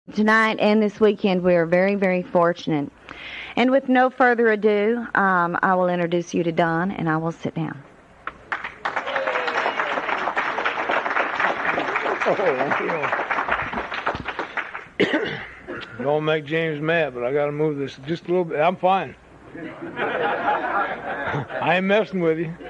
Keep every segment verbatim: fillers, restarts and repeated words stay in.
Tonight and this weekend, we are very, very fortunate. And with no further ado, um, I will introduce you to Don, and I will sit down. Don't make James mad, but I got to move this just a little bit. I'm fine. I ain't messing with you.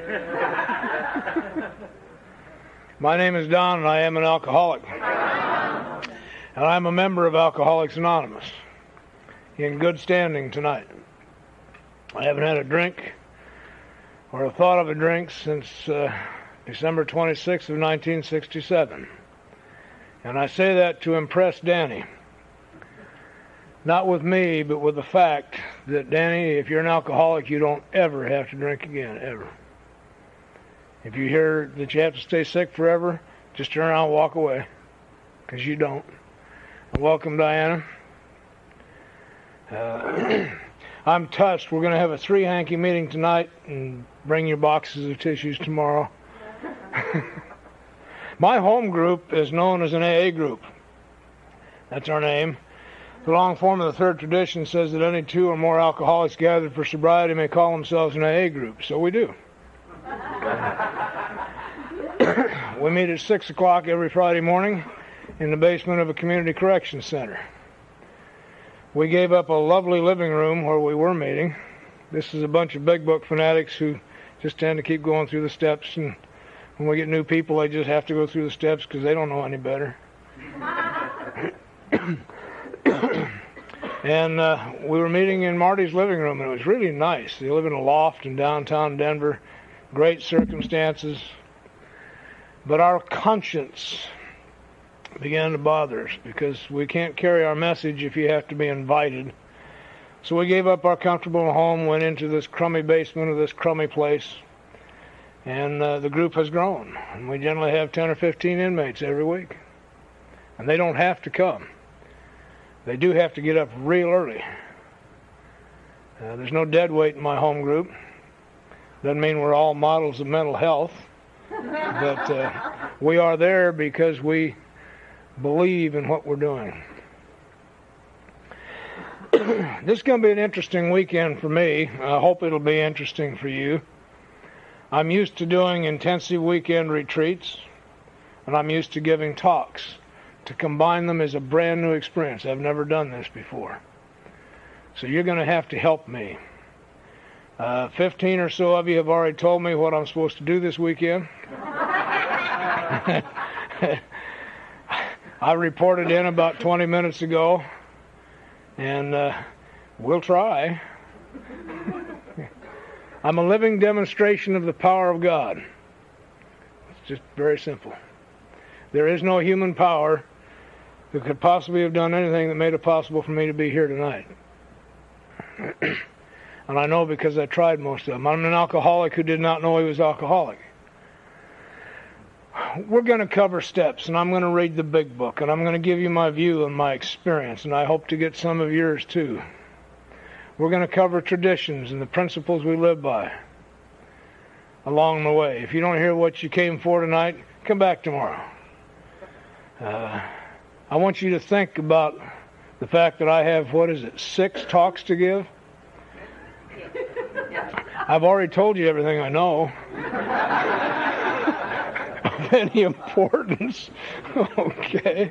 My name is Don, and I am an alcoholic. And I'm a member of Alcoholics Anonymous, in good standing tonight. I haven't had a drink or a thought of a drink since uh, December twenty-sixth of nineteen sixty-seven. And I say that to impress Danny. Not with me, but with the fact that, Danny, if you're an alcoholic, you don't ever have to drink again, ever. If you hear that you have to stay sick forever, just turn around and walk away, because you don't. Welcome, Diana. Uh, I'm touched. We're going to have a three-hanky meeting tonight and bring your boxes of tissues tomorrow. My home group is known as an A A group. That's our name. The long form of the third tradition says that any two or more alcoholics gathered for sobriety may call themselves an A A group. So we do. We meet at six o'clock every Friday morning in the basement of a community correction center. We gave up a lovely living room where we were meeting. This is a bunch of big book fanatics who just tend to keep going through the steps, and when we get new people, they just have to go through the steps because they don't know any better. And uh, we were meeting in Marty's living room, and it was really nice. They live in a loft in downtown Denver. Great circumstances. But our conscience began to bother us because we can't carry our message if you have to be invited. So we gave up our comfortable home, went into this crummy basement of this crummy place, and uh, the group has grown. And we generally have ten or fifteen inmates every week. And they don't have to come. They do have to get up real early. Uh, there's no dead weight in my home group. Doesn't mean we're all models of mental health. But uh, we are there because we believe in what we're doing. This is going to be an interesting weekend for me. I hope it'll be interesting for you. I'm used to doing intensive weekend retreats, and I'm used to giving talks. To combine them is a brand new experience. I've never done this before. So you're going to have to help me. Uh, fifteen or so of you have already told me what I'm supposed to do this weekend. I reported in about twenty minutes ago, and uh, we'll try. I'm a living demonstration of the power of God. It's just very simple. There is no human power that could possibly have done anything that made it possible for me to be here tonight. And I know because I tried most of them. I'm an alcoholic who did not know he was alcoholic. We're going to cover steps, and I'm going to read the big book, and I'm going to give you my view and my experience, and I hope to get some of yours too. We're going to cover traditions and the principles we live by along the way. If you don't hear what you came for tonight, come back tomorrow. Uh, I want you to think about the fact that I have, what is it, six talks to give? I've already told you everything I know of any importance. Okay.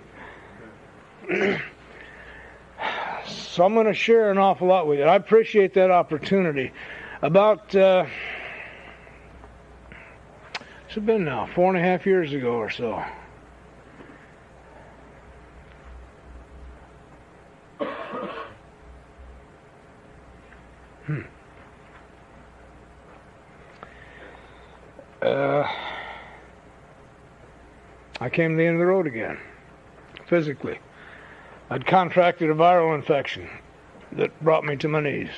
So I'm going to share an awful lot with you. I appreciate that opportunity. About, uh, it's been now, four and a half years ago or so. Hmm. Uh, I came to the end of the road again, physically. I'd contracted a viral infection that brought me to my knees.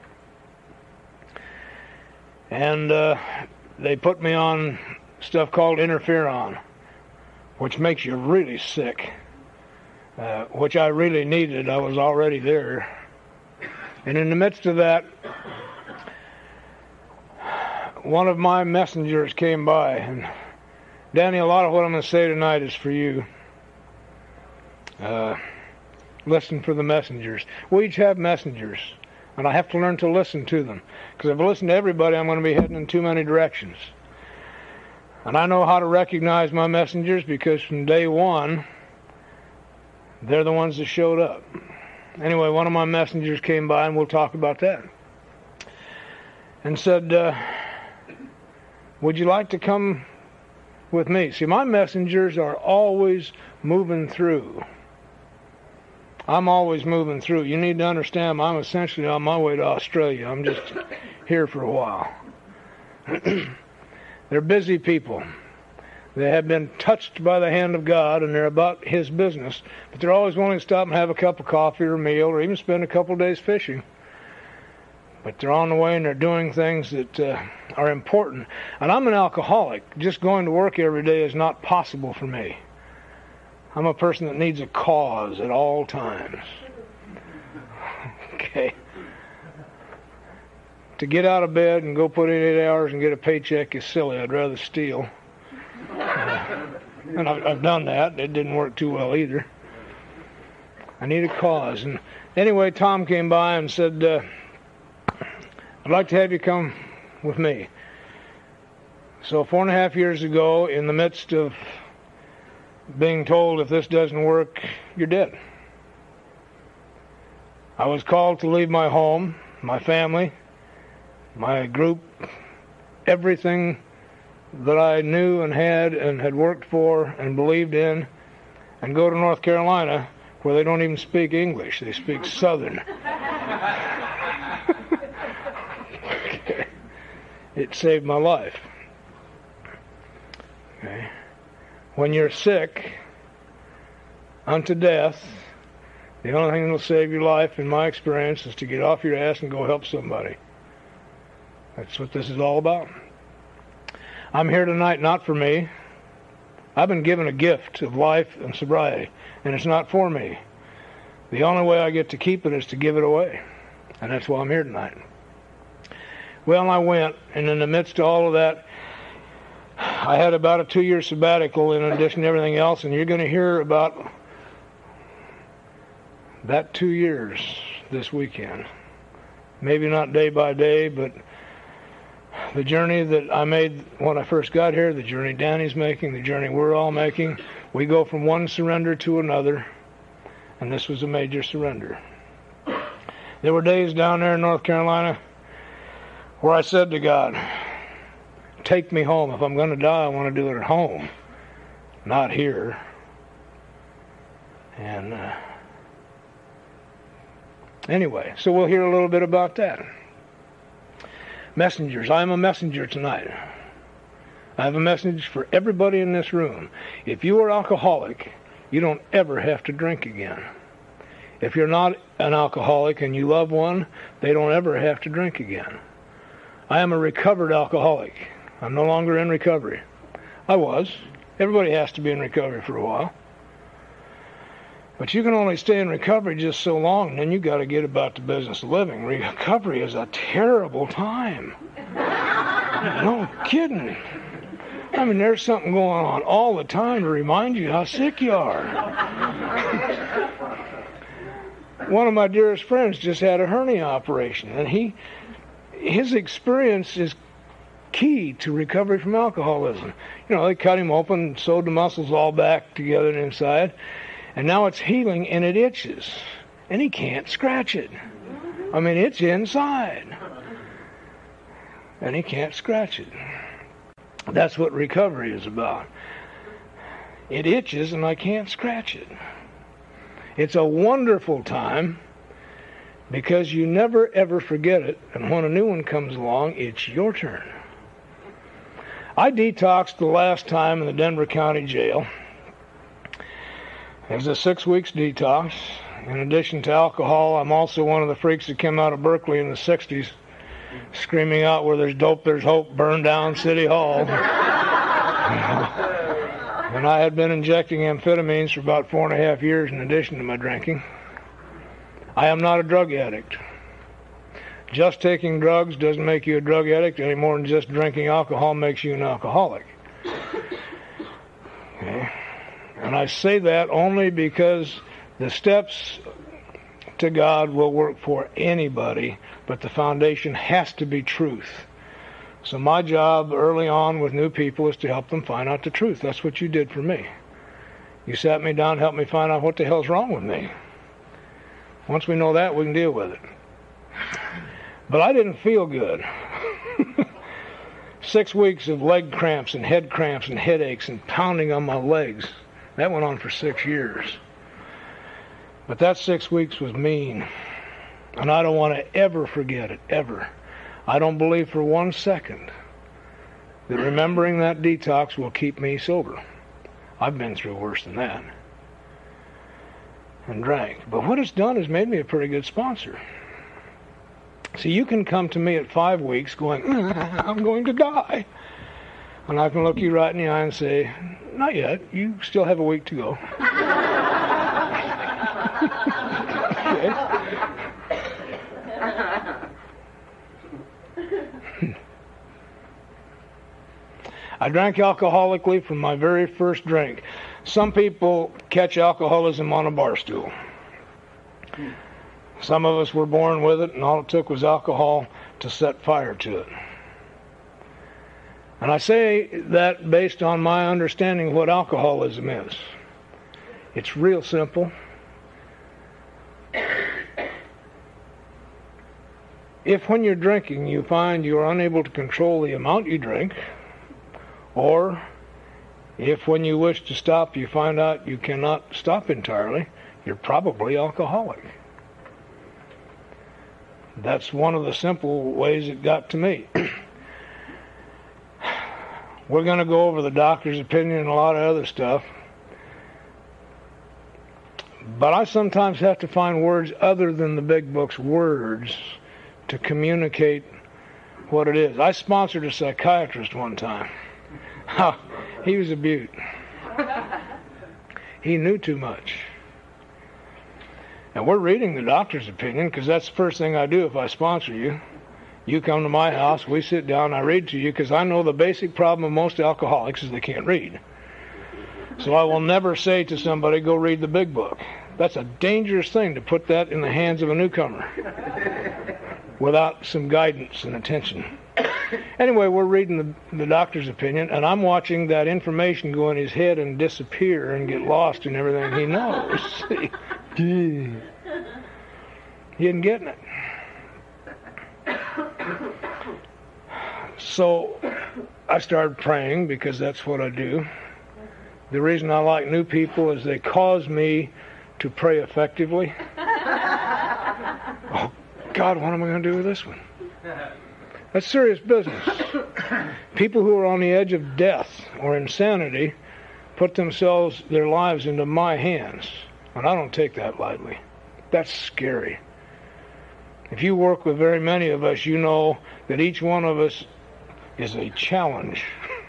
And uh, they put me on stuff called interferon, which makes you really sick, uh, which I really needed. I was already there. And in the midst of that, one of my messengers came by. And Danny, a lot of what I'm going to say tonight is for you. Uh, Listen for the messengers. We each have messengers, and I have to learn to listen to them. Because if I listen to everybody, I'm going to be heading in too many directions. And I know how to recognize my messengers because from day one, they're the ones that showed up. Anyway, one of my messengers came by, and we'll talk about that, and said, uh, would you like to come with me? See, my messengers are always moving through. I'm always moving through. You need to understand, I'm essentially on my way to Australia. I'm just here for a while. They're busy people. They have been touched by the hand of God, and they're about His business. But they're always willing to stop and have a cup of coffee or a meal, or even spend a couple of days fishing. But they're on the way, and they're doing things that uh, are important. And I'm an alcoholic. Just going to work every day is not possible for me. I'm a person that needs a cause at all times. Okay. To get out of bed and go put in eight hours and get a paycheck is silly. I'd rather steal. Uh, and I've, I've done that. It didn't work too well either. I need a cause. And anyway, Tom came by and said, uh, I'd like to have you come with me. So four and a half years ago, in the midst of being told if this doesn't work, you're dead, I was called to leave my home, my family, my group, everything that I knew and had and had worked for and believed in, and go to North Carolina, where they don't even speak English. They speak Southern. Okay. It saved my life. Okay. When you're sick unto death, the only thing that will save your life, in my experience, is to get off your ass and go help somebody. That's what this is all about. I'm here tonight not for me. I've been given a gift of life and sobriety, and it's not for me. The only way I get to keep it is to give it away, and that's why I'm here tonight. Well, I went, and in the midst of all of that, I had about a two-year sabbatical in addition to everything else, and you're going to hear about that two years this weekend. Maybe not day by day, but the journey that I made when I first got here, the journey Danny's making, the journey we're all making, we go from one surrender to another, and this was a major surrender. There were days down there in North Carolina where I said to God, take me home. If I'm going to die, I want to do it at home, not here. And uh, anyway, so we'll hear a little bit about that. Messengers. I am a messenger tonight. I have a message for everybody in this room. If you are alcoholic, you don't ever have to drink again. If you're not an alcoholic and you love one, they don't ever have to drink again. I am a recovered alcoholic. I'm no longer in recovery. I was. Everybody has to be in recovery for a while. But you can only stay in recovery just so long, and then you got to get about the business of living. Recovery is a terrible time. No kidding. I mean, there's something going on all the time to remind you how sick you are. One of my dearest friends just had a hernia operation, and he, his experience is key to recovery from alcoholism. You know, they cut him open, sewed the muscles all back together and inside, and now it's healing and it itches, and he can't scratch it. I mean, it's inside, and he can't scratch it. That's what recovery is about. It itches and I can't scratch it. It's a wonderful time because you never ever forget it, and when a new one comes along, it's your turn. I detoxed the last time in the Denver County Jail. It was a six weeks detox. In addition to alcohol, I'm also one of the freaks that came out of Berkeley in the sixties, screaming out, where there's dope, there's hope, burn down City Hall. And I had been injecting amphetamines for about four and a half years in addition to my drinking. I am not a drug addict. Just taking drugs doesn't make you a drug addict any more than just drinking alcohol makes you an alcoholic. Okay. And I say that only because The steps to God will work for anybody, but the foundation has to be truth. So my job early on with new people is to help them find out the truth. That's what you did for me. You sat me down and helped me find out what the hell's wrong with me. Once we know that, we can deal with it. But I didn't feel good. Six weeks of leg cramps and head cramps and headaches and pounding on my legs. That went on for six years. But that six weeks was mean. And I don't want to ever forget it, ever. I don't believe for one second that remembering that detox will keep me sober. I've been through worse than that. And drank. But what it's done is made me a pretty good sponsor. See, you can come to me at five weeks going, I'm going to die. And I can look you right in the eye and say, not yet. You still have a week to go. Okay. I drank alcoholically from my very first drink. Some people catch alcoholism on a bar stool. Some of us were born with it, and all it took was alcohol to set fire to it. And I say that based on my understanding of what alcoholism is. It's real simple. If when you're drinking you find you're unable to control the amount you drink, or if when you wish to stop you find out you cannot stop entirely, you're probably alcoholic. That's one of the simple ways it got to me. We're going to go over the doctor's opinion and a lot of other stuff. But I sometimes have to find words other than the big book's words to communicate what it is. I sponsored a psychiatrist one time. He was a beaut. He knew too much. And we're reading the doctor's opinion because that's the first thing I do if I sponsor you. You come to my house, we sit down, I read to you because I know the basic problem of most alcoholics is they can't read. So I will never say to somebody, go read the big book. That's a dangerous thing to put that in the hands of a newcomer without some guidance and attention. Anyway, we're reading the, the doctor's opinion, and I'm watching that information go in his head and disappear and get lost in everything he knows. He isn't getting it. So I started praying because that's what I do. The reason I like new people is they cause me to pray effectively. Oh, God, what am I going to do with this one? That's serious business. People who are on the edge of death or insanity put themselves, their lives into my hands. And I don't take that lightly. That's scary. If you work with very many of us, you know that each one of us is a challenge.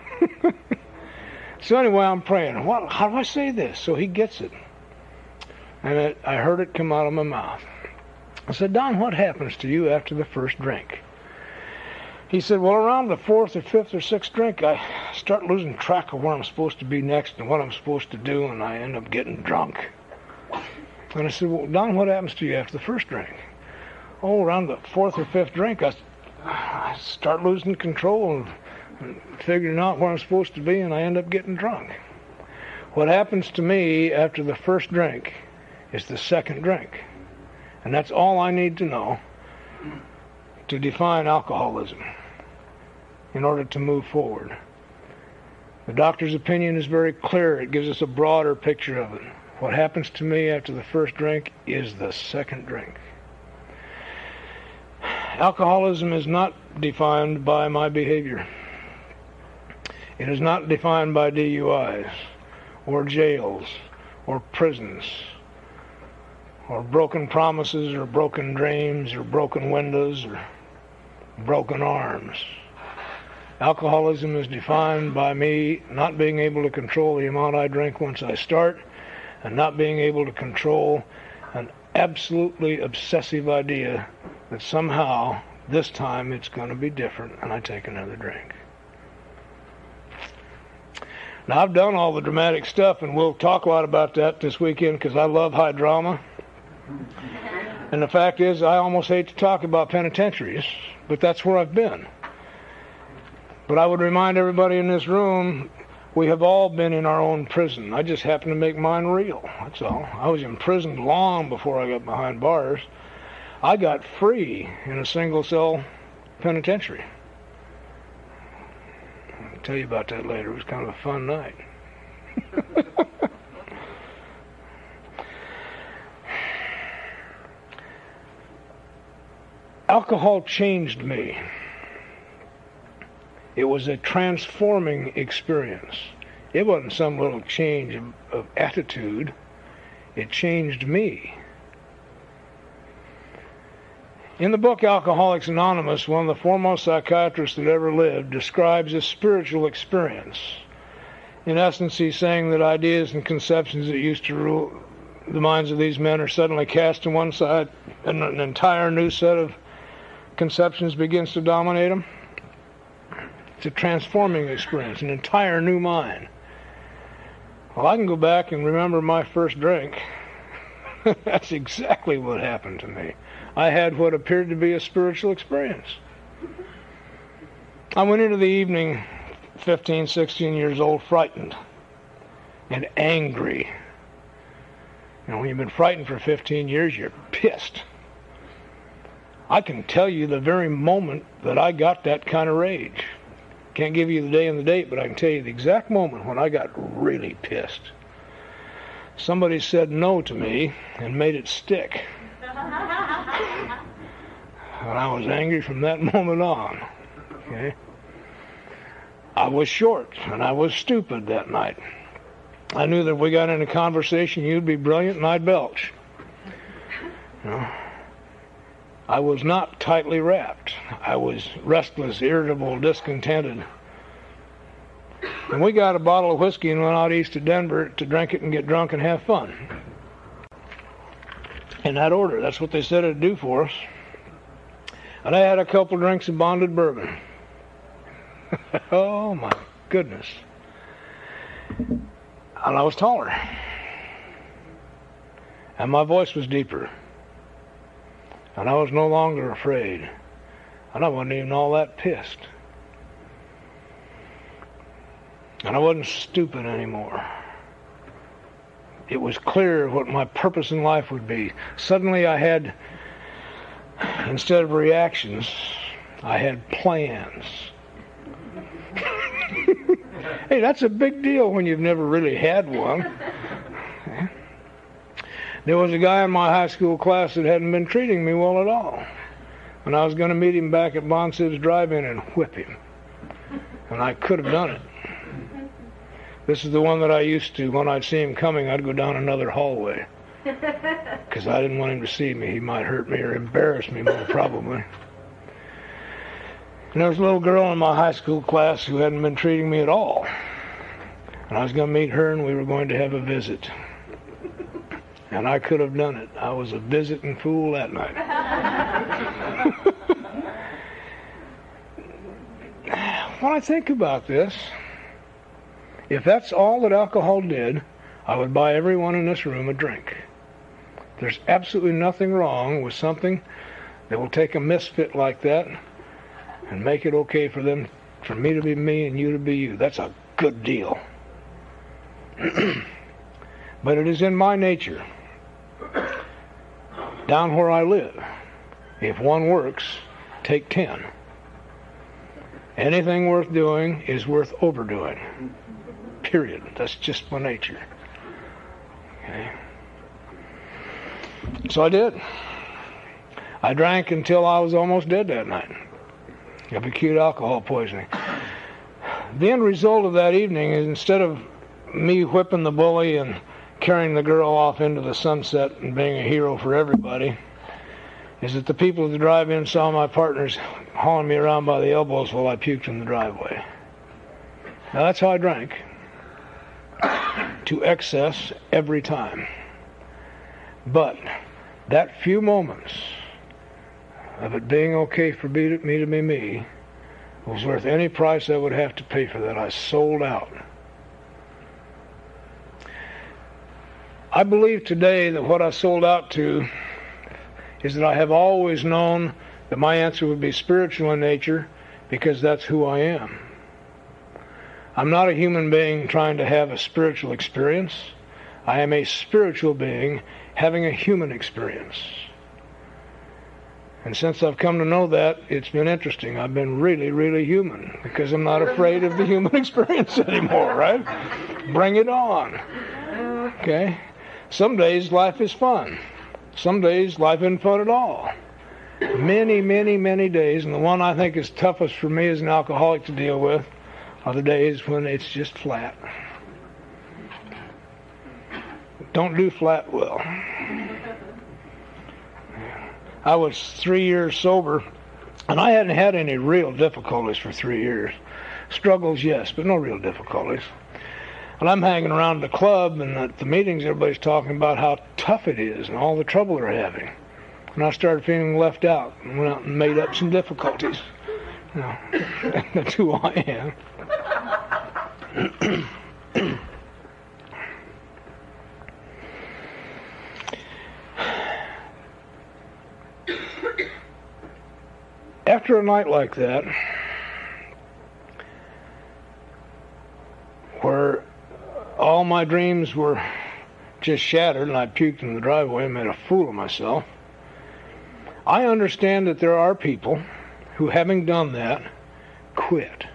So anyway, I'm praying. What, how do I say this? So he gets it. And it, I heard it come out of my mouth. I said, Don, what happens to you after the first drink? He said, well, around the fourth or fifth or sixth drink, I start losing track of where I'm supposed to be next and what I'm supposed to do, and I end up getting drunk. And I said, well, Don, what happens to you after the first drink? Oh, around the fourth or fifth drink, I, I start losing control and, and figuring out where I'm supposed to be, and I end up getting drunk. What happens to me after the first drink is the second drink. And that's all I need to know to define alcoholism in order to move forward. The doctor's opinion is very clear. It gives us a broader picture of it. What happens to me after the first drink is the second drink. Alcoholism is not defined by my behavior. It is not defined by D U Is or jails or prisons or broken promises or broken dreams or broken windows or broken arms. Alcoholism is defined by me not being able to control the amount I drink once I start, and not being able to control an absolutely obsessive idea that somehow this time it's going to be different and I take another drink. Now, I've done all the dramatic stuff, and we'll talk a lot about that this weekend because I love high drama. And the fact is, I almost hate to talk about penitentiaries, but that's where I've been. But I would remind everybody in this room, we have all been in our own prison. I just happen to make mine real, that's all. I was in prison long before I got behind bars. I got free in a single-cell penitentiary. I'll tell you about that later. It was kind of a fun night. Alcohol changed me. It was a transforming experience. It wasn't some little change of, of attitude. It changed me. In the book Alcoholics Anonymous, one of the foremost psychiatrists that ever lived describes a spiritual experience. In essence, he's saying that ideas and conceptions that used to rule the minds of these men are suddenly cast to one side, and an entire new set of conceptions begins to dominate them. It's a transforming experience, an entire new mind. Well, I can go back and remember my first drink. That's exactly what happened to me. I had what appeared to be a spiritual experience. I went into the evening, fifteen, sixteen years old, frightened and angry. You know, when you've been frightened for fifteen years, you're pissed. I can tell you the very moment that I got that kind of rage. Can't give you the day and the date, but I can tell you the exact moment when I got really pissed. Somebody said no to me and made it stick. And I was angry from that moment on. Okay? I was short and I was stupid that night. I knew that if we got in a conversation, you'd be brilliant and I'd belch. You know? I was not tightly wrapped. I was restless, irritable, discontented. And we got a bottle of whiskey and went out east of Denver to drink it and get drunk and have fun. In that order. That's what they said it'd do for us. And I had a couple drinks of bonded bourbon. Oh my goodness. And I was taller. And my voice was deeper. And I was no longer afraid. And I wasn't even all that pissed. And I wasn't stupid anymore. It was clear what my purpose in life would be. Suddenly I had, instead of reactions, I had plans. Hey, that's a big deal when you've never really had one. There was a guy in my high school class that hadn't been treating me well at all. And I was going to meet him back at Bon Sib's drive-in and whip him. And I could have done it. This is the one that I used to, when I'd see him coming, I'd go down another hallway. Because I didn't want him to see me. He might hurt me or embarrass me more probably. And there was a little girl in my high school class who hadn't been treating me at all. And I was going to meet her and we were going to have a visit. And I could have done it. I was a visiting fool that night. When I think about this, if that's all that alcohol did, I would buy everyone in this room a drink. There's absolutely nothing wrong with something that will take a misfit like that and make it okay for them, for me to be me and you to be you. That's a good deal. But it is in my nature, down where I live, if one works, take ten. Anything worth doing is worth overdoing. Period. That's just my nature. Okay. So I did. I drank until I was almost dead that night of acute alcohol poisoning. The end result of that evening is, instead of me whipping the bully and carrying the girl off into the sunset and being a hero for everybody, is that the people at the drive-in saw my partners hauling me around by the elbows while I puked in the driveway. Now that's how I drank. To excess every time. But that few moments of it being okay for me to, me to be me was worth any price I would have to pay for that. I sold out. I believe today that what I sold out to is that I have always known that my answer would be spiritual in nature because that's who I am. I'm not a human being trying to have a spiritual experience. I am a spiritual being having a human experience. And since I've come to know that, it's been interesting. I've been really, really human because I'm not afraid of the human experience anymore, right? Bring it on. Okay? Some days life is fun. Some days life isn't fun at all. Many, many, many days, and the one I think is toughest for me as an alcoholic to deal with are the days when it's just flat. Don't do flat well. I was three years sober, and I hadn't had any real difficulties for three years. Struggles, yes, but no real difficulties. And I'm hanging around the club, and at the meetings, everybody's talking about how tough it is and all the trouble they're having. And I started feeling left out and went out and made up some difficulties. You know, that's who I am. After a night like that, where all my dreams were just shattered and I puked in the driveway and made a fool of myself, I understand that there are people who, having done that, quit.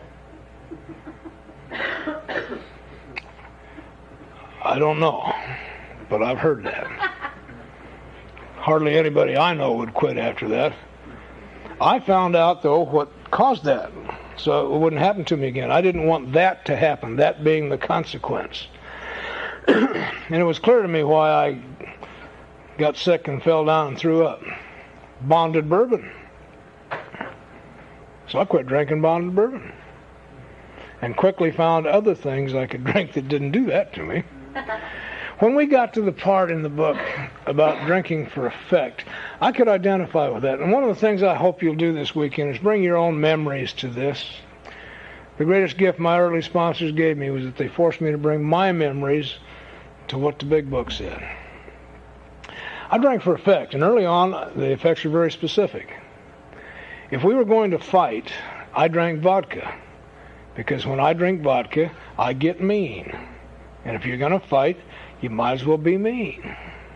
I don't know, but I've heard that. Hardly anybody I know would quit after that. I found out, though, what caused that, so it wouldn't happen to me again. I didn't want that to happen, that being the consequence. And it was clear to me why I got sick and fell down and threw up. Bonded bourbon. So I quit drinking bonded bourbon. And quickly found other things I could drink that didn't do that to me. When we got to the part in the book about drinking for effect, I could identify with that. And one of the things I hope you'll do this weekend is bring your own memories to this. The greatest gift my early sponsors gave me was that they forced me to bring my memories to what the big book said. I drank for effect, and early on, the effects were very specific. If we were going to fight, I drank vodka, because when I drink vodka, I get mean. And if you're going to fight, you might as well be mean.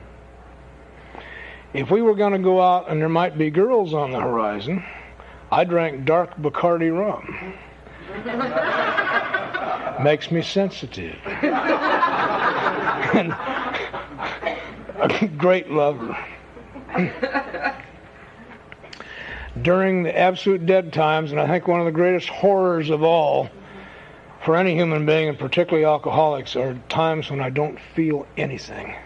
If we were going to go out and there might be girls on the horizon, I drank dark Bacardi rum. Makes me sensitive. And a great lover. During the absolute dead times, and I think one of the greatest horrors of all for any human being, and particularly alcoholics, are times when I don't feel anything.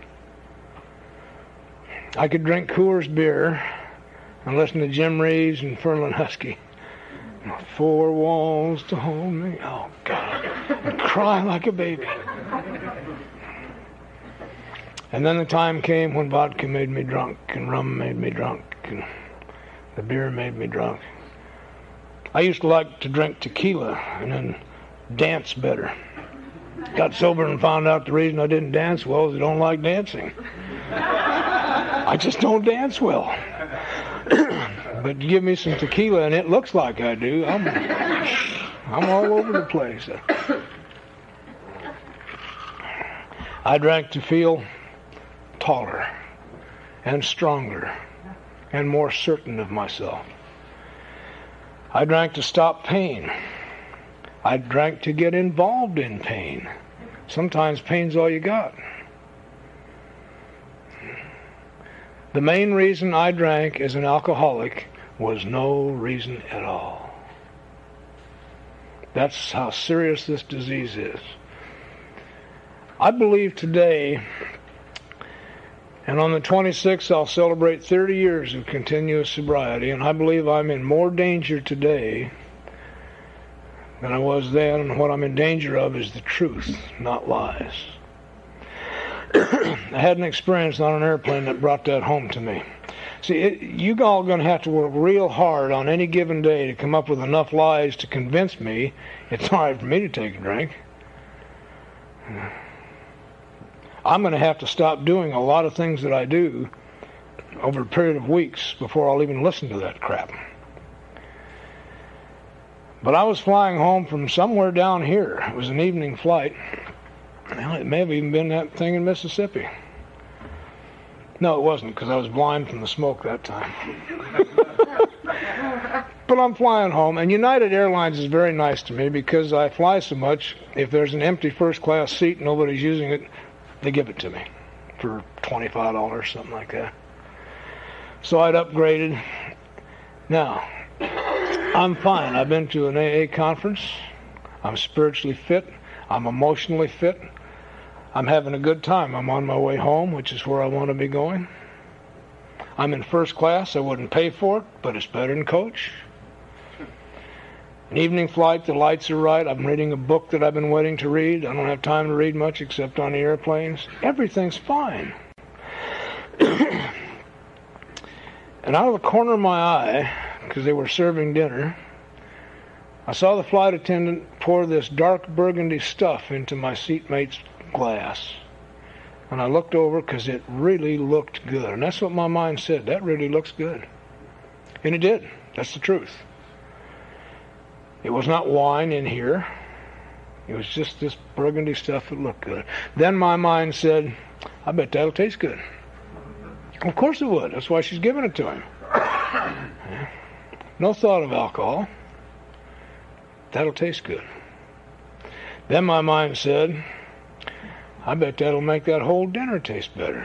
I could drink Coors beer and listen to Jim Reeves and Ferlin Husky. Four walls to hold me. Oh, God. And cry like a baby. And then the time came when vodka made me drunk, and rum made me drunk, and the beer made me drunk. I used to like to drink tequila and then dance better. Got sober and found out the reason I didn't dance well is I don't like dancing. I just don't dance well. But give me some tequila and it looks like I do. I'm, I'm all over the place. I drank to feel taller and stronger and more certain of myself. I drank to stop pain. I drank to get involved in pain. Sometimes pain's all you got. The main reason I drank as an alcoholic was no reason at all. That's how serious this disease is. I believe today, and on the twenty-sixth I'll celebrate thirty years of continuous sobriety, and I believe I'm in more danger today than I was then, and what I'm in danger of is the truth, not lies. I had an experience on an airplane that brought that home to me. See, it, you all are going to have to work real hard on any given day to come up with enough lies to convince me it's all right for me to take a drink. I'm going to have to stop doing a lot of things that I do over a period of weeks before I'll even listen to that crap. But I was flying home from somewhere down here. It was an evening flight. Well, it may have even been that thing in Mississippi. No, it wasn't, because I was blind from the smoke that time. But I'm flying home, and United Airlines is very nice to me because I fly so much. If there's an empty first-class seat and nobody's using it, they give it to me for twenty-five dollars, something like that. So I'd upgraded. Now, I'm fine. I've been to an A A conference. I'm spiritually fit. I'm emotionally fit. I'm having a good time. I'm on my way home, which is where I want to be going. I'm in first class. I wouldn't pay for it, but it's better than coach. An evening flight, the lights are right. I'm reading a book that I've been waiting to read. I don't have time to read much except on the airplanes. Everything's fine. And out of the corner of my eye, because they were serving dinner, I saw the flight attendant pour this dark burgundy stuff into my seatmate's glass. And I looked over because it really looked good. And that's what my mind said. That really looks good. And it did. That's the truth. It was not wine in here. It was just this burgundy stuff that looked good. Then my mind said, I bet that'll taste good. Of course it would. That's why she's giving it to him. Yeah. No thought of alcohol. That'll taste good. Then my mind said, I bet that'll make that whole dinner taste better.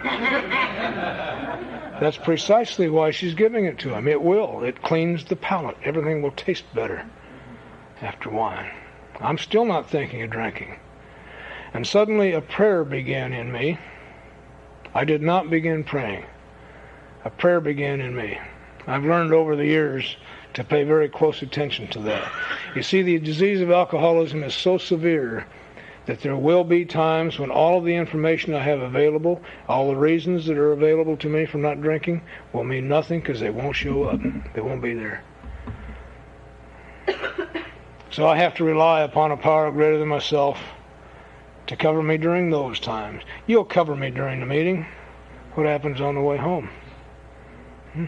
That's precisely why she's giving it to him. It will. It cleans the palate. Everything will taste better after wine. I'm still not thinking of drinking. And suddenly a prayer began in me. I did not begin praying. A prayer began in me. I've learned over the years to pay very close attention to that. You see, the disease of alcoholism is so severe that there will be times when all of the information I have available, all the reasons that are available to me for not drinking, will mean nothing because they won't show up. They won't be there. So I have to rely upon a power greater than myself to cover me during those times. You'll cover me during the meeting. What happens on the way home? Hmm.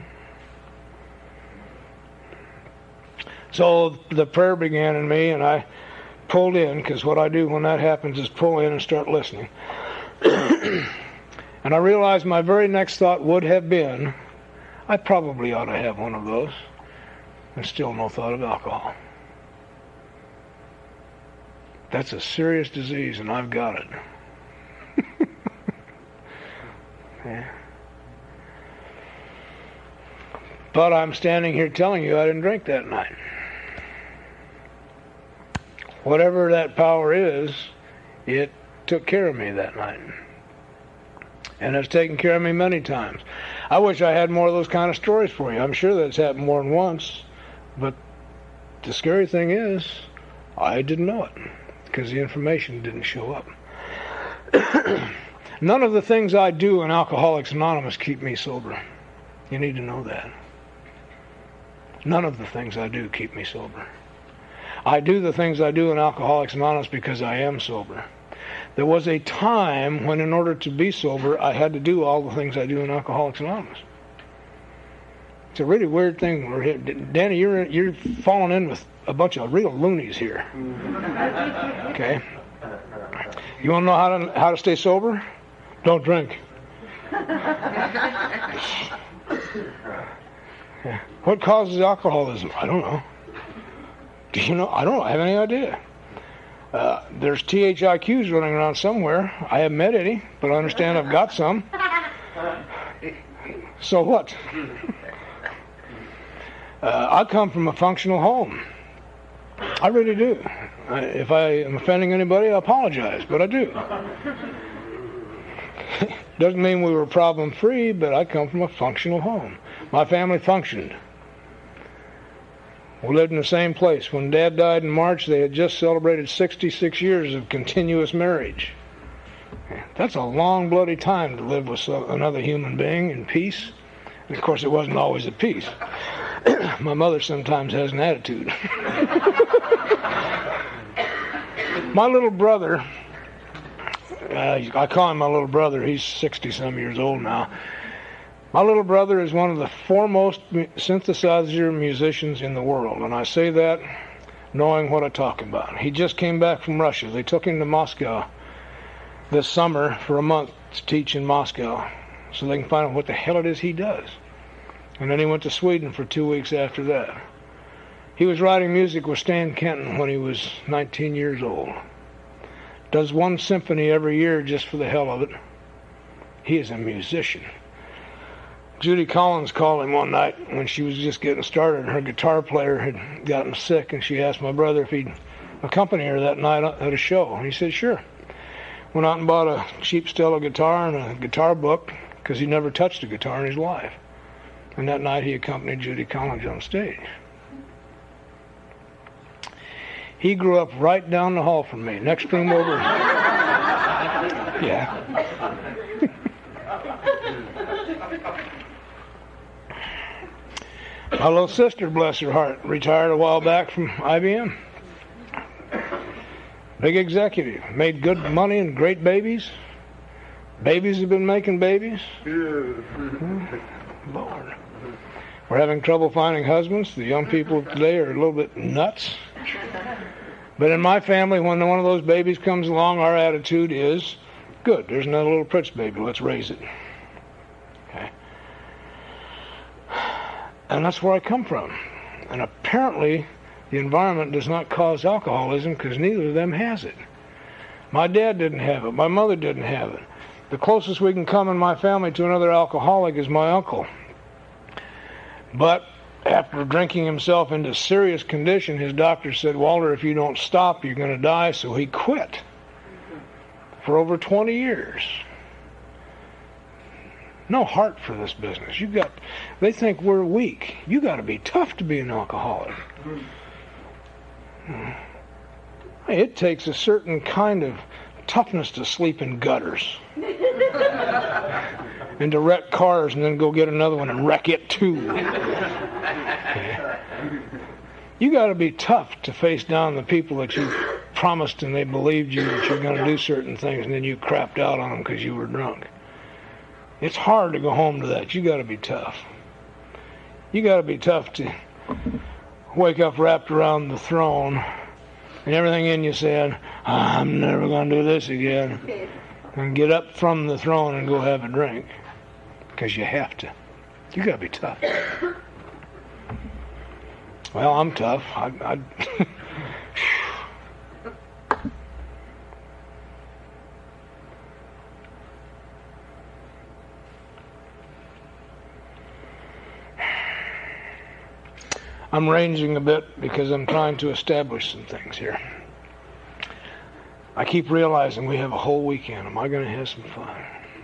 So the prayer began in me, and I pulled in, because what I do when that happens is pull in and start listening. And I realized my very next thought would have been, I probably ought to have one of those, and still no thought of alcohol. That's a serious disease, and I've got it. Yeah. But I'm standing here telling you I didn't drink that night. Whatever that power is, it took care of me that night. And it's taken care of me many times. I wish I had more of those kind of stories for you. I'm sure that's happened more than once. But the scary thing is, I didn't know it, because the information didn't show up. None of the things I do in Alcoholics Anonymous keep me sober. You need to know that. None of the things I do keep me sober. I do the things I do in Alcoholics Anonymous because I am sober. There was a time when, in order to be sober, I had to do all the things I do in Alcoholics Anonymous. It's a really weird thing. We're here. Danny, you're you're falling in with a bunch of real loonies here. Okay. You want to know how to how to stay sober? Don't drink. Yeah. What causes alcoholism? I don't know. Do you know? I don't I have any idea. Uh, there's T H I Qs running around somewhere. I haven't met any, but I understand I've got some. So what? Uh, I come from a functional home. I really do. I, if I am offending anybody, I apologize, but I do. Doesn't mean we were problem-free, but I come from a functional home. My family functioned. We lived in the same place. When Dad died in March, they had just celebrated sixty-six years of continuous marriage. That's a long, bloody time to live with another human being in peace. And of course, it wasn't always at peace. My mother sometimes has an attitude. My little brother uh, I call him my little brother. He's sixty-some years old now. My little brother is one of the foremost synthesizer musicians in the world, and I say that knowing what I'm talking about. He just came back from Russia. They took him to Moscow this summer for a month to teach in Moscow so they can find out what the hell it is he does. And then he went to Sweden for two weeks after that. He was writing music with Stan Kenton when he was nineteen years old. Does one symphony every year just for the hell of it. He is a musician. Judy Collins called him one night when she was just getting started. Her guitar player had gotten sick, and she asked my brother if he'd accompany her that night at a show. And he said, sure. Went out and bought a cheap Stella guitar and a guitar book because he never touched a guitar in his life. And that night he accompanied Judy Collins on stage. He grew up right down the hall from me, next room over. Yeah. My little sister, bless her heart, retired a while back from I B M. Big executive, made good money and great babies. Babies have been making babies. Lord. We're having trouble finding husbands. The young people today are a little bit nuts. But in my family, when one of those babies comes along, our attitude is, good, there's another little Prince baby, let's raise it. Okay. And that's where I come from. And apparently, the environment does not cause alcoholism because neither of them has it. My dad didn't have it. My mother didn't have it. The closest we can come in my family to another alcoholic is my uncle. But after drinking himself into serious condition, his doctor said, Walter, if you don't stop, you're going to die. So he quit for over twenty years. No heart for this business. You got, they think we're weak. You got to be tough to be an alcoholic. It takes a certain kind of toughness to sleep in gutters and to wreck cars and then go get another one and wreck it too. Okay. You got to be tough to face down the people that you promised and they believed you that you're going to do certain things and then you crapped out on them because you were drunk. It's hard to go home to that. You got to be tough. You got to be tough to wake up wrapped around the throne and everything in you saying, I'm never going to do this again. And get up from the throne and go have a drink. Because you have to. You got to be tough. Well, I'm tough. I, I I'm ranging a bit because I'm trying to establish some things here. I keep realizing we have a whole weekend. Am I going to have some fun?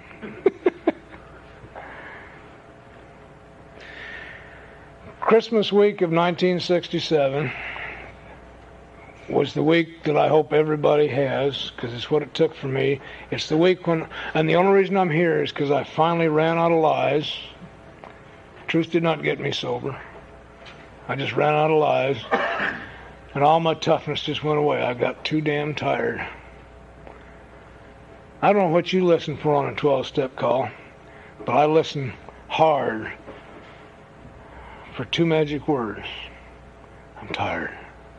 Christmas week of nineteen sixty-seven was the week that I hope everybody has, because it's what it took for me. It's the week when, and the only reason I'm here is because I finally ran out of lies. Truth did not get me sober. I just ran out of lies, and all my toughness just went away. I got too damn tired. I don't know what you listen for on a twelve-step call, but I listen hard for two magic words. I'm tired.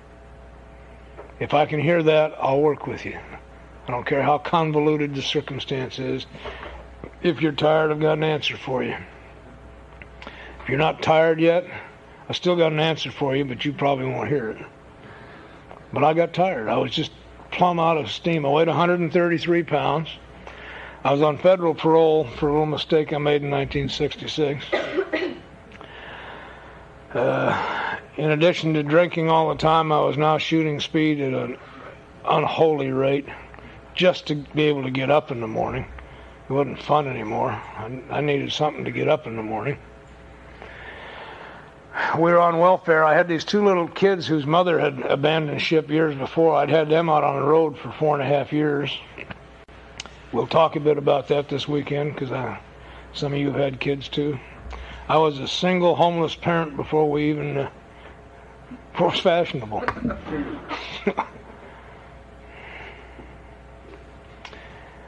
If I can hear that, I'll work with you. I don't care how convoluted the circumstance is. If you're tired, I've got an answer for you. If you're not tired yet, I still got an answer for you, but you probably won't hear it. But I got tired. I was just plumb out of steam. I weighed one hundred thirty-three pounds. I was on federal parole for a little mistake I made in nineteen sixty-six. Uh, in addition to drinking all the time, I was now shooting speed at an unholy rate just to be able to get up in the morning. It wasn't fun anymore. I, I needed something to get up in the morning. We were on welfare. I had these two little kids whose mother had abandoned ship years before. I'd had them out on the road for four and a half years. We'll talk a bit about that this weekend because some of you have had kids too. I was a single homeless parent before we even uh, was fashionable.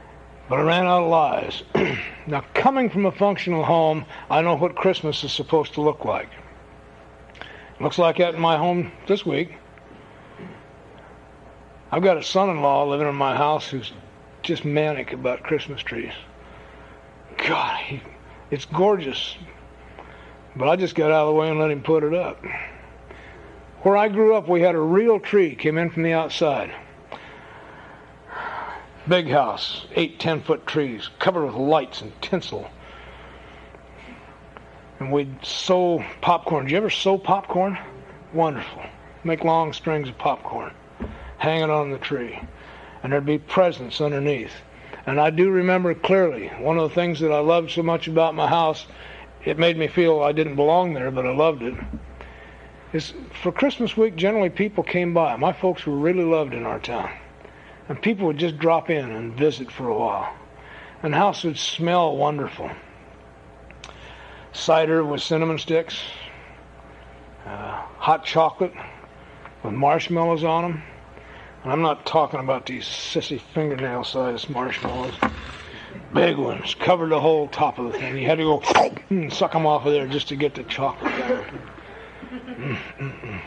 But I ran out of lies. Now, coming from a functional home, I know what Christmas is supposed to look like. Looks like that in my home this week. I've got a son-in-law living in my house who's just manic about Christmas trees. God, he, it's gorgeous. But I just got out of the way and let him put it up. Where I grew up, we had a real tree came in from the outside. Big house, eight, ten foot trees, covered with lights and tinsel. And we'd sew popcorn. Did you ever sew popcorn? Wonderful. Make long strings of popcorn, hang it on the tree. And there'd be presents underneath. And I do remember clearly, one of the things that I loved so much about my house, it made me feel I didn't belong there, but I loved it, is for Christmas week, generally people came by. My folks were really loved in our town. And people would just drop in and visit for a while. And the house would smell wonderful. Cider with cinnamon sticks, uh, hot chocolate with marshmallows on them. And I'm not talking about these sissy fingernail-sized marshmallows. Big ones, covered the whole top of the thing. You had to go and suck them off of there just to get the chocolate down. Mm, mm, mm.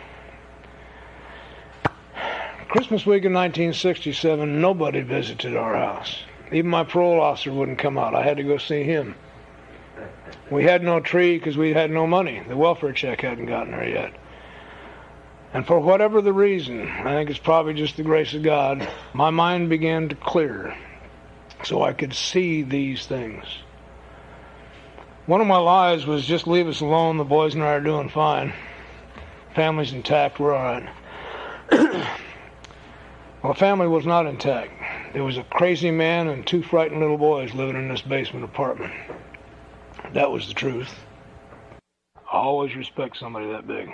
Christmas week in nineteen sixty-seven, nobody visited our house. Even my parole officer wouldn't come out. I had to go see him. We had no tree because we had no money. The welfare check hadn't gotten there yet. And for whatever the reason, I think it's probably just the grace of God, my mind began to clear so I could see these things. One of my lies was just leave us alone. The boys and I are doing fine. Family's intact. We're all right. Well, the family was not intact. There was a crazy man and two frightened little boys living in this basement apartment. That was the truth. I always respect somebody that big.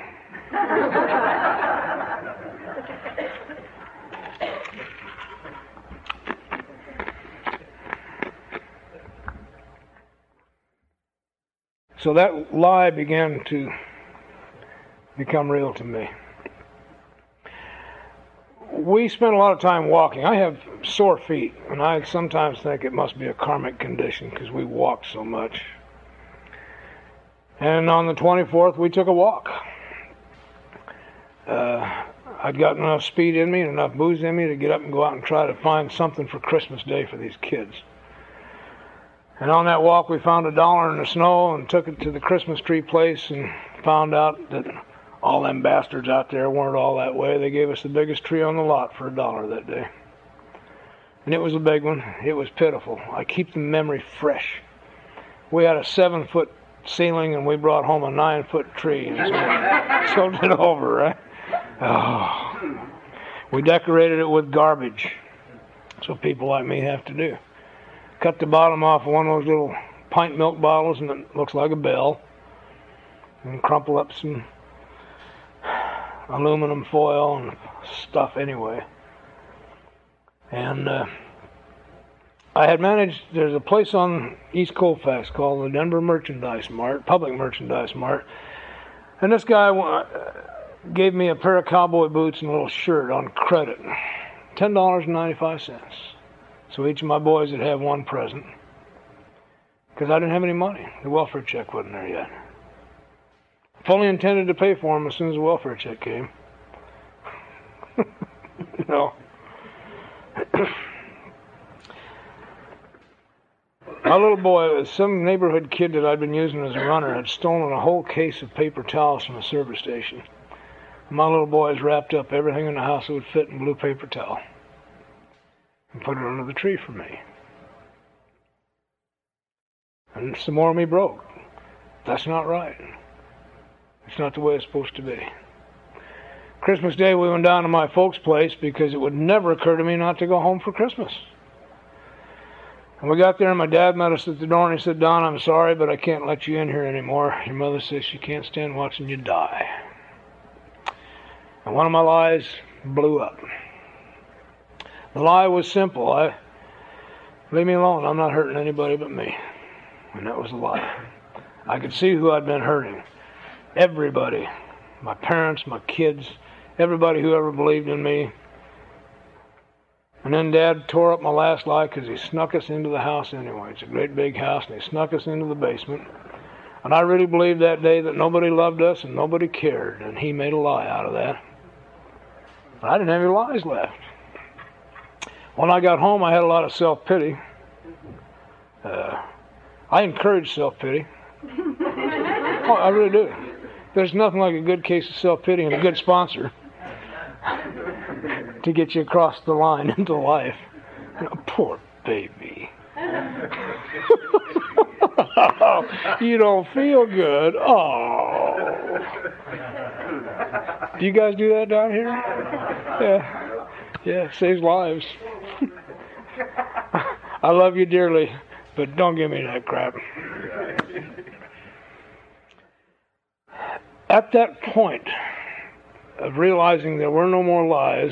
So that lie began to become real to me. We spent a lot of time walking. I have sore feet, and I sometimes think it must be a karmic condition because we walk so much. And on the twenty-fourth, we took a walk. Uh, I'd got enough speed in me and enough booze in me to get up and go out and try to find something for Christmas Day for these kids. And on that walk, we found a dollar in the snow and took it to the Christmas tree place and found out that all them bastards out there weren't all that way. They gave us the biggest tree on the lot for a dollar that day. And it was a big one. It was pitiful. I keep the memory fresh. We had a seven-foot ceiling, and we brought home a nine-foot tree and sold it over, right? Oh. We decorated it with garbage. That's what people like me have to do. Cut the bottom off of one of those little pint milk bottles, and it looks like a bell. And crumple up some aluminum foil and stuff anyway. And uh, I had managed, there's a place on East Colfax called the Denver Merchandise Mart, Public Merchandise Mart. And this guy uh, gave me a pair of cowboy boots and a little shirt on credit. ten dollars and ninety-five cents. So each of my boys would have one present. Because I didn't have any money. The welfare check wasn't there yet. Fully intended to pay for them as soon as the welfare check came. You know. My little boy, some neighborhood kid that I'd been using as a runner, had stolen a whole case of paper towels from a service station. My little boys wrapped up everything in the house that would fit in blue paper towel and put it under the tree for me. And some more of me broke. That's not right. It's not the way it's supposed to be. Christmas Day, we went down to my folks' place because it would never occur to me not to go home for Christmas. And we got there, and my dad met us at the door, and he said, "Don, I'm sorry, but I can't let you in here anymore. Your mother says she can't stand watching you die." And one of my lies blew up. The lie was simple. I, leave me alone. I'm not hurting anybody but me. And that was a lie. I could see who I'd been hurting. Everybody. My parents, my kids, everybody who ever believed in me. And then Dad tore up my last lie because he snuck us into the house anyway. It's a great big house, and he snuck us into the basement. And I really believed that day that nobody loved us and nobody cared, and he made a lie out of that. But I didn't have any lies left. When I got home, I had a lot of self-pity. Uh, I encourage self-pity. Oh, I really do. There's nothing like a good case of self-pity and a good sponsor to get you across the line into life. You know, poor baby. You don't feel good. Oh. Do you guys do that down here? Yeah. Yeah, saves lives. I love you dearly, but don't give me that crap. At that point of realizing there were no more lies,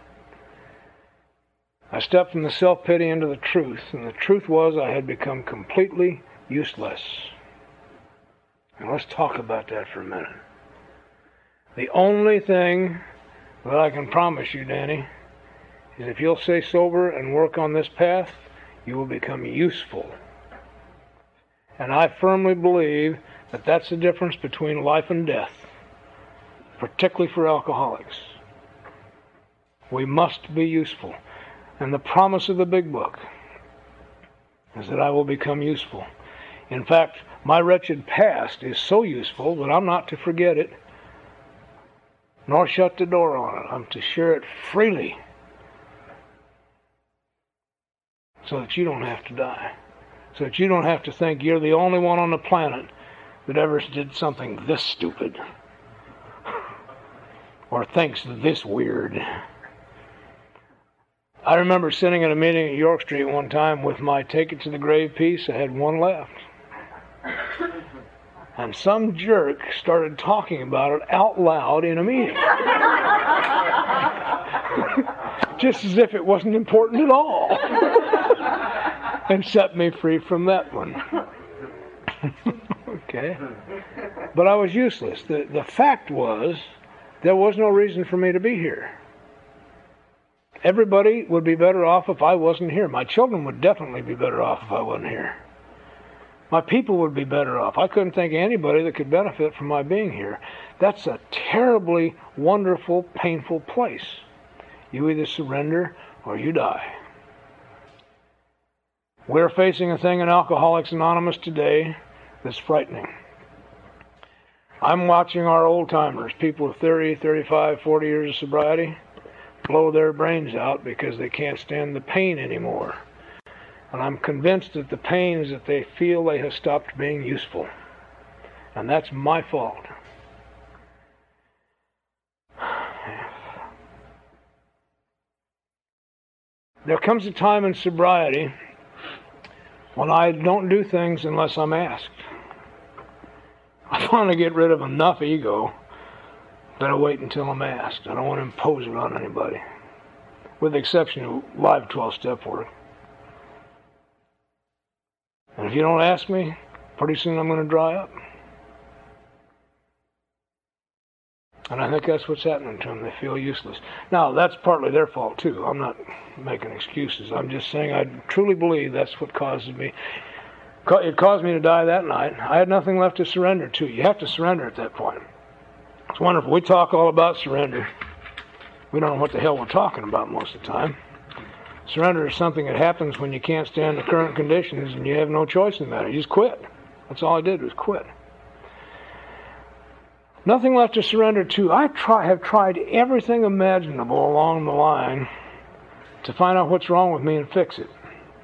I stepped from the self-pity into the truth, and the truth was I had become completely useless. And let's talk about that for a minute. The only thing that I can promise you, Danny, is if you'll stay sober and work on this path, you will become useful. And I firmly believe that that's the difference between life and death, particularly for alcoholics. We must be useful. And the promise of the big book is that I will become useful. In fact, my wretched past is so useful that I'm not to forget it, nor shut the door on it. I'm to share it freely so that you don't have to die. So that you don't have to think you're the only one on the planet that ever did something this stupid or thinks this weird. I remember sitting at a meeting at York Street one time with my Take It to the Grave piece. I had one left. And some jerk started talking about it out loud in a meeting. Just as if it wasn't important at all. And set me free from that one. Okay. But I was useless. The, the fact was, there was no reason for me to be here. Everybody would be better off if I wasn't here. My children would definitely be better off if I wasn't here. My people would be better off. I couldn't think of anybody that could benefit from my being here. That's a terribly wonderful, painful place. You either surrender or you die. We're facing a thing in Alcoholics Anonymous today that's frightening. I'm watching our old-timers, people with thirty, thirty-five, forty years of sobriety, blow their brains out because they can't stand the pain anymore. And I'm convinced that the pain is that they feel they have stopped being useful. And that's my fault. There comes a time in sobriety when I don't do things unless I'm asked. I want to get rid of enough ego that I wait until I'm asked. I don't want to impose it on anybody, with the exception of live twelve-step work. And if you don't ask me, pretty soon I'm going to dry up. And I think that's what's happening to them. They feel useless. Now, that's partly their fault, too. I'm not making excuses. I'm just saying I truly believe that's what causes me. It caused me to die that night. I had nothing left to surrender to. You have to surrender at that point. It's wonderful. We talk all about surrender. We don't know what the hell we're talking about most of the time. Surrender is something that happens when you can't stand the current conditions and you have no choice in the matter. You just quit. That's all I did was quit. Nothing left to surrender to. I try, have tried everything imaginable along the line to find out what's wrong with me and fix it.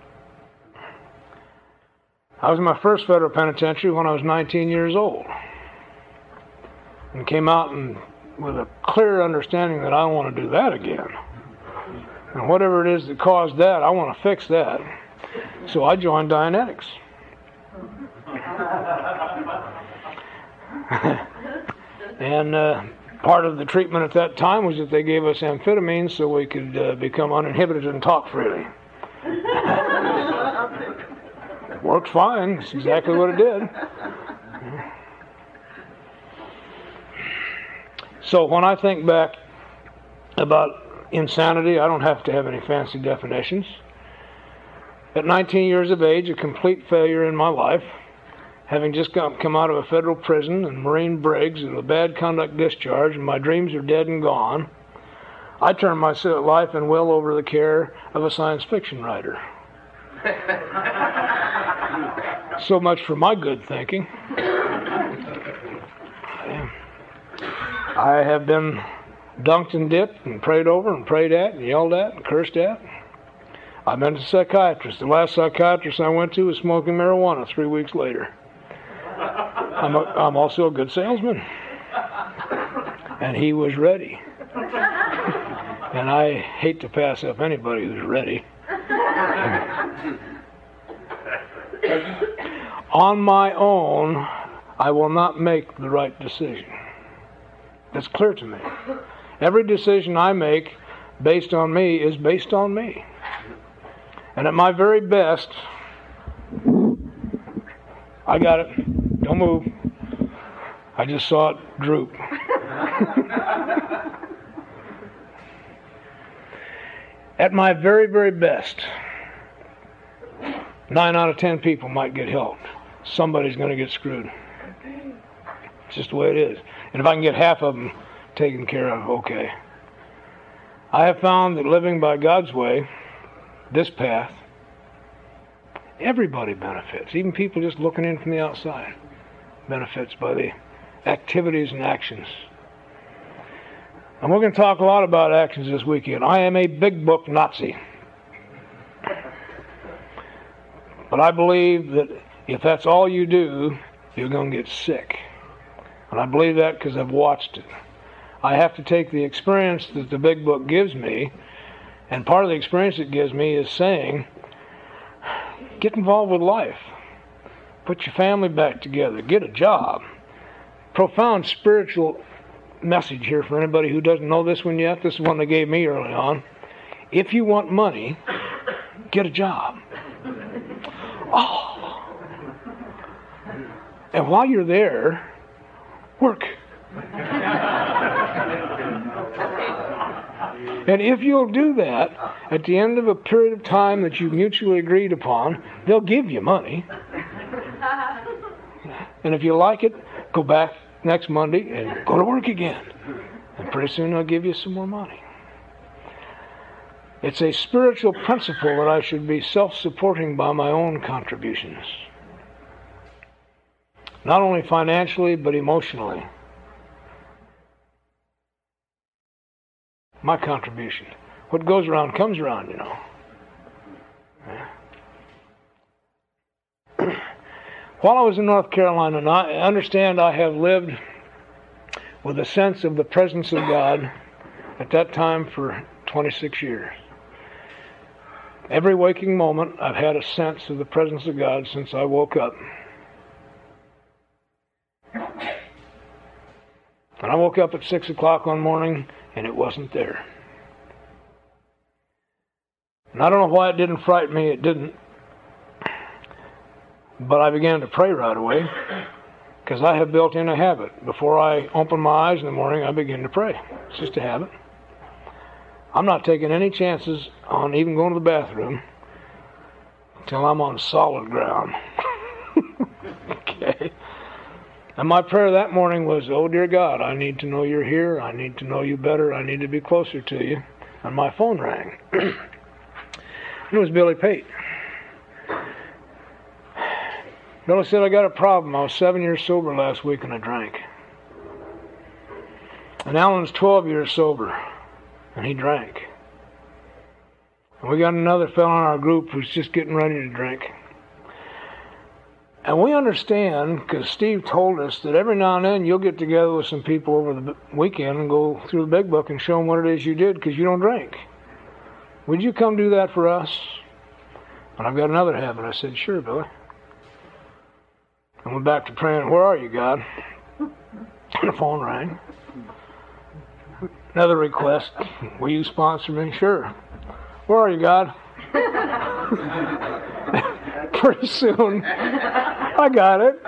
I was in my first federal penitentiary when I was nineteen years old. And came out and with a clear understanding that I want to do that again. And whatever it is that caused that, I want to fix that. So I joined Dianetics. And uh, part of the treatment at that time was that they gave us amphetamines so we could uh, become uninhibited and talk freely. It worked fine. That's exactly what it did. So when I think back about insanity. I don't have to have any fancy definitions. At nineteen years of age, a complete failure in my life, having just come, come out of a federal prison and Marine Briggs and a bad conduct discharge, and my dreams are dead and gone, I turned my life and will over the care of a science fiction writer. So much for my good thinking. I have been dunked and dipped and prayed over and prayed at and yelled at and cursed at. I've been to a psychiatrist. The last psychiatrist I went to was smoking marijuana three weeks later. I'm, a, I'm also a good salesman. And he was ready. And I hate to pass up anybody who's ready. On my own, I will not make the right decision. That's clear to me. Every decision I make based on me is based on me. And at my very best, I got it. Don't move. I just saw it droop. At my very, very best, nine out of ten people might get helped. Somebody's going to get screwed. It's just the way it is. And if I can get half of them taken care of, okay. I have found that living by God's way, this path, everybody benefits. Even people just looking in from the outside benefits by the activities and actions. And we're going to talk a lot about actions this weekend. I am a big book Nazi. But I believe that if that's all you do, you're going to get sick. And I believe that because I've watched it. I have to take the experience that the big book gives me, and part of the experience it gives me is saying, get involved with life. Put your family back together. Get a job. Profound spiritual message here for anybody who doesn't know this one yet. This is one they gave me early on. If you want money, get a job. Oh. And while you're there, work. And if you'll do that, at the end of a period of time that you've mutually agreed upon, they'll give you money. And if you like it, go back next Monday and go to work again. And pretty soon they'll give you some more money. It's a spiritual principle that I should be self-supporting by my own contributions. Not only financially, but emotionally. My contribution. What goes around comes around, you know. Yeah. While I was in North Carolina, and I understand I have lived with a sense of the presence of God at that time for twenty-six years. Every waking moment, I've had a sense of the presence of God since I woke up. And I woke up at six o'clock one morning, and it wasn't there. And I don't know why it didn't frighten me. It didn't. But I began to pray right away, because I have built in a habit. Before I open my eyes in the morning, I begin to pray. It's just a habit. I'm not taking any chances on even going to the bathroom until I'm on solid ground. Okay. And my prayer that morning was, oh dear God, I need to know you're here. I need to know you better. I need to be closer to you. And my phone rang. It was Billy Pate. Billy said, I got a problem. I was seven years sober last week and I drank. And Alan's twelve years sober and he drank. And we got another fellow in our group who's just getting ready to drink. And we understand, because Steve told us, that every now and then you'll get together with some people over the weekend and go through the big book and show them what it is you did because you don't drink. Would you come do that for us? And I've got another habit. I said, sure, Billy. I went back to praying, where are you, God? And the phone rang. Another request, will you sponsor me? Sure. Where are you, God? Pretty soon, I got it.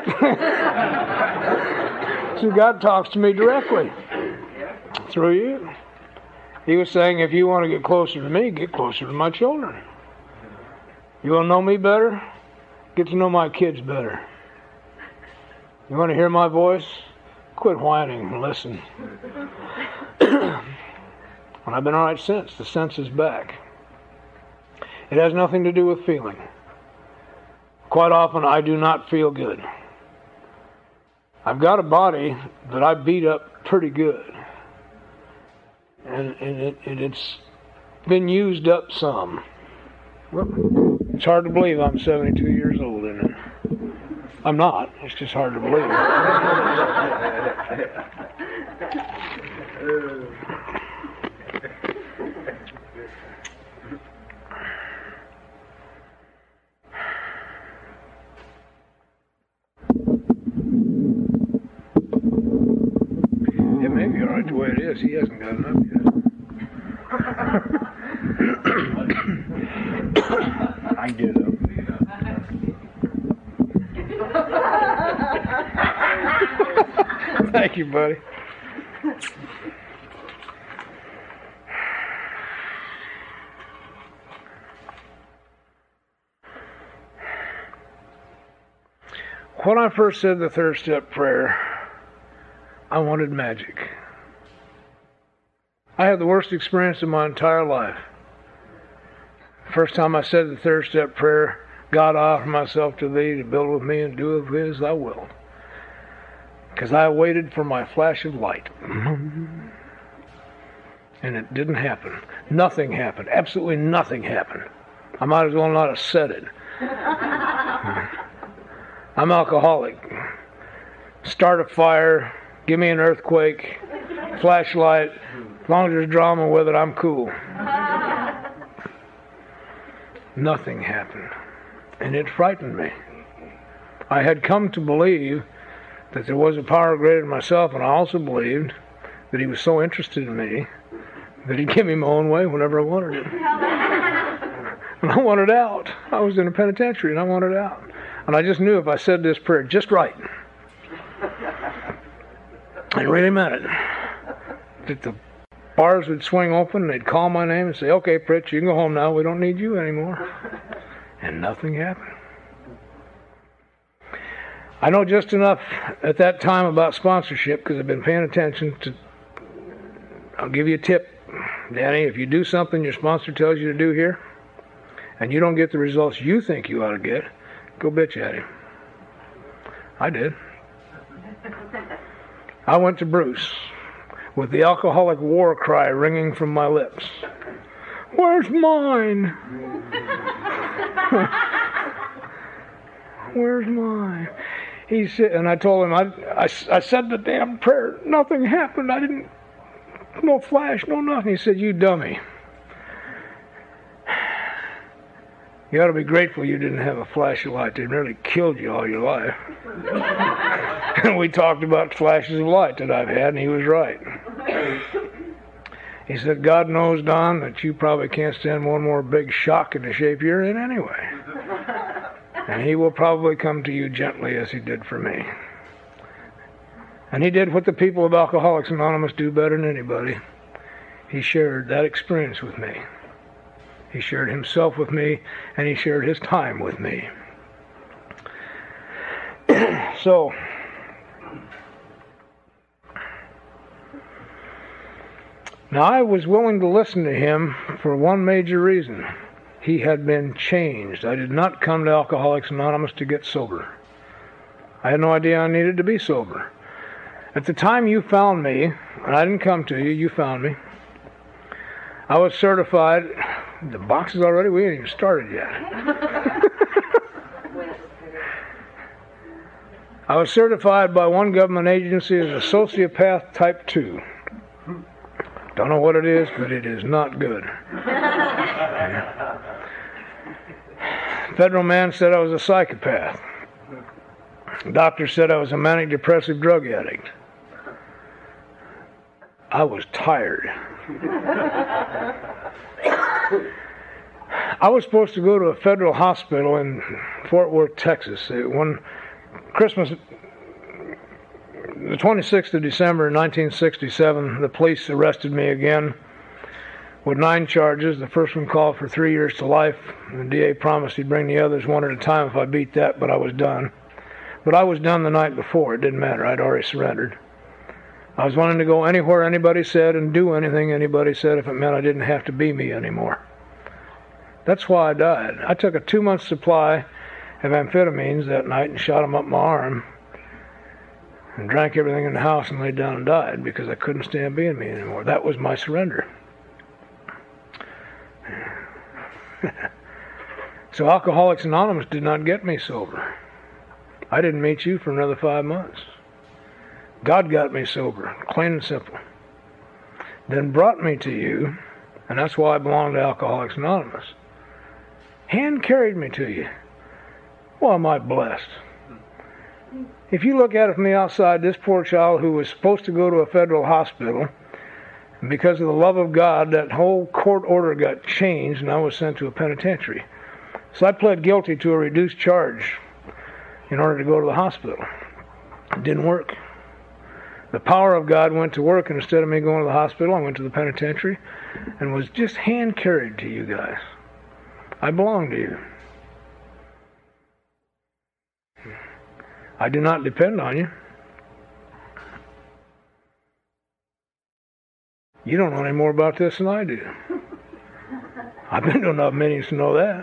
So God talks to me directly through you. He was saying, if you want to get closer to me, get closer to my children. You want to know me better? Get to know my kids better. You want to hear my voice? Quit whining and listen. And I've been all right since. The sense is back. It has nothing to do with feeling. Quite often, I do not feel good. I've got a body that I beat up pretty good. And, and it, it, it's been used up some. It's hard to believe I'm seventy-two years old, isn't it? I'm not. It's just hard to believe. It may be all right the way it is. He hasn't got enough yet. I can do though. Thank you, buddy. When I first said the third step prayer, I wanted magic. I had the worst experience of my entire life. First time I said the third step prayer, God, I offer myself to thee to build with me and do of me as thou wilt. Because I waited for my flash of light. And it didn't happen. Nothing happened. Absolutely nothing happened. I might as well not have said it. I'm alcoholic. Start a fire, give me an earthquake, flashlight. As long as there's drama with it, I'm cool. Nothing happened. And it frightened me. I had come to believe that there was a power greater than myself, and I also believed that he was so interested in me that he'd give me my own way whenever I wanted it. And I wanted out. I was in a penitentiary, and I wanted out. And I just knew if I said this prayer just right, I really meant it, that the bars would swing open, and they'd call my name and say, okay, Pritch, you can go home now. We don't need you anymore. And nothing happened. I know just enough at that time about sponsorship because I've been paying attention to. I'll give you a tip, Danny. If you do something your sponsor tells you to do here, and you don't get the results you think you ought to get, go bitch at him. I did. I went to Bruce with the alcoholic war cry ringing from my lips. Where's mine? Where's mine? He said, and I told him, I, I, I said the damn prayer. Nothing happened. I didn't, no flash, no nothing. He said, you dummy. You ought to be grateful you didn't have a flash of light. They nearly killed you all your life. And we talked about flashes of light that I've had, and he was right. He said, God knows, Don, that you probably can't stand one more big shock in the shape you're in anyway. And he will probably come to you gently as he did for me. And he did what the people of Alcoholics Anonymous do better than anybody. He shared that experience with me. He shared himself with me, and he shared his time with me. So, now I was willing to listen to him for one major reason. He had been changed. I did not come to Alcoholics Anonymous to get sober. I had no idea I needed to be sober. At the time you found me, and I didn't come to you, you found me, I was certified. The box is already, we ain't even started yet. I was certified by one government agency as a sociopath type two. Don't know what it is, but it is not good. Federal man said I was a psychopath. Doctor said I was a manic depressive drug addict. I was tired. I was supposed to go to a federal hospital in Fort Worth, Texas. One Christmas, the twenty-sixth of December, nineteen sixty-seven, the police arrested me again with nine charges. The first one called for three years to life. The D A promised he'd bring the others one at a time if I beat that, but I was done. But I was done the night before. It didn't matter. I'd already surrendered. I was willing to go anywhere anybody said and do anything anybody said if it meant I didn't have to be me anymore. That's why I died. I took a two-month supply of amphetamines that night and shot them up my arm and drank everything in the house and laid down and died because I couldn't stand being me anymore. That was my surrender. So Alcoholics Anonymous did not get me sober. I didn't meet you for another five months. God got me sober, plain and simple. Then brought me to you, and that's why I belong to Alcoholics Anonymous. Hand carried me to you. Well, am I blessed? If you look at it from the outside, this poor child who was supposed to go to a federal hospital, and because of the love of God, that whole court order got changed, and I was sent to a penitentiary. So I pled guilty to a reduced charge in order to go to the hospital. It didn't work. The power of God went to work, and instead of me going to the hospital, I went to the penitentiary and was just hand-carried to you guys. I belong to you. I do not depend on you. You don't know any more about this than I do. I've been to enough meetings to know that.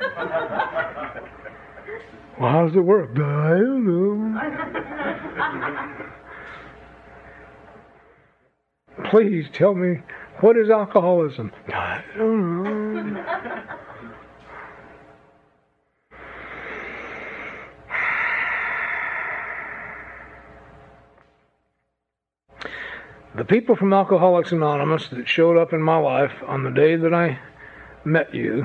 Well, how does it work? I don't know. Please tell me, what is alcoholism? I don't know. The people from Alcoholics Anonymous that showed up in my life on the day that I met you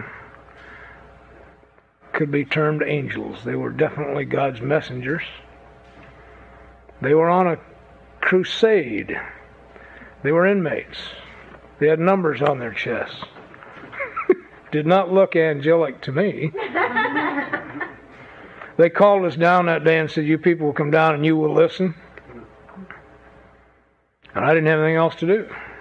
could be termed angels. They were definitely God's messengers. They were on a crusade. They were inmates. They had numbers on their chests. Did not look angelic to me. They called us down that day and said, you people will come down and you will listen. And I didn't have anything else to do.